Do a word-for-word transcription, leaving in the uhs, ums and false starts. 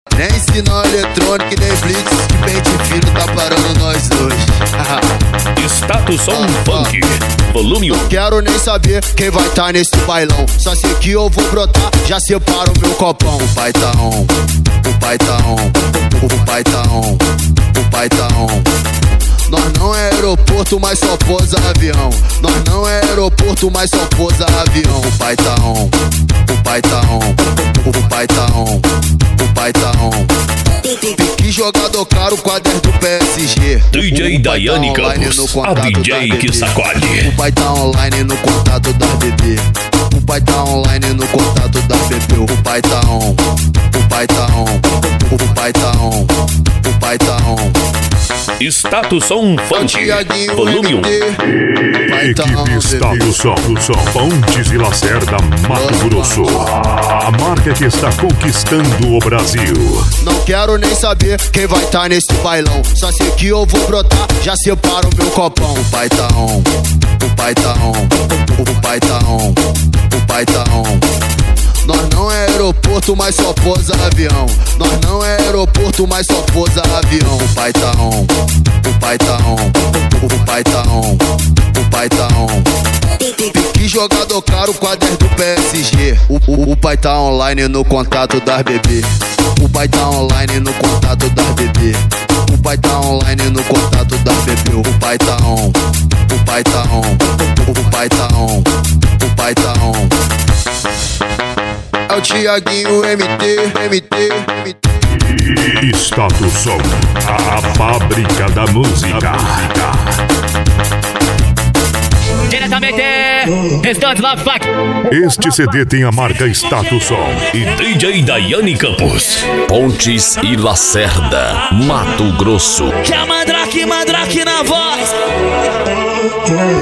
Nem sinal eletrônico e nem blitz, que pente fino tá parando nós dois. Status Som Funk, volume um. Não quero nem saber quem vai tá nesse bailão. Só sei que eu vou brotar, já separo meu copão. O pai tá on, o pai tá on, o pai tá on, o pai tá on. Nós não é aeroporto, mas só pousa avião. Nós não é aeroporto, mas só pousa avião. O pai tá on, o pai tá on, o pai tá on, o pai tá on. Pique jogador caro, quadro do P S G. D J Daiane Campos, a D J que sacode. O pai tá online no contato da bebê. O pai tá online no contato da bebê. O pai tá on, o pai tá on, o pai tá on, o pai tá on. Status Som Funk, volume um. Equipe Status Som, Pontes e Lacerda, Mato Grosso. A marca que está conquistando o Brasil. Não quero nem saber quem vai tá nesse bailão. Só sei que eu vou brotar, já separo meu copão. O pai tá on, o pai tá on, o pai tá on, o pai tá on. Nós não é aeroporto, mas só pousa avião. Nós não é aeroporto, mas só pousa avião. O pai tá on, o pai tá on, o pai tá on, o pai tá on. Pique jogador caro, quadro do P S G. O, o, o pai tá online no contato das bebê. O pai tá online no contato das bebê. O pai tá online no contato das bebê. O pai tá on, o pai tá on, o pai tá on, o pai tá on. É o Thiaguinho M T, M T, M T. Status Som, a fábrica da música. Diretamente, Restante Love Fuck. Este C D tem a marca Status Som e D J Daiane Campos, Pontes e Lacerda, Mato Grosso. Que a Mandrake, Mandrake na voz.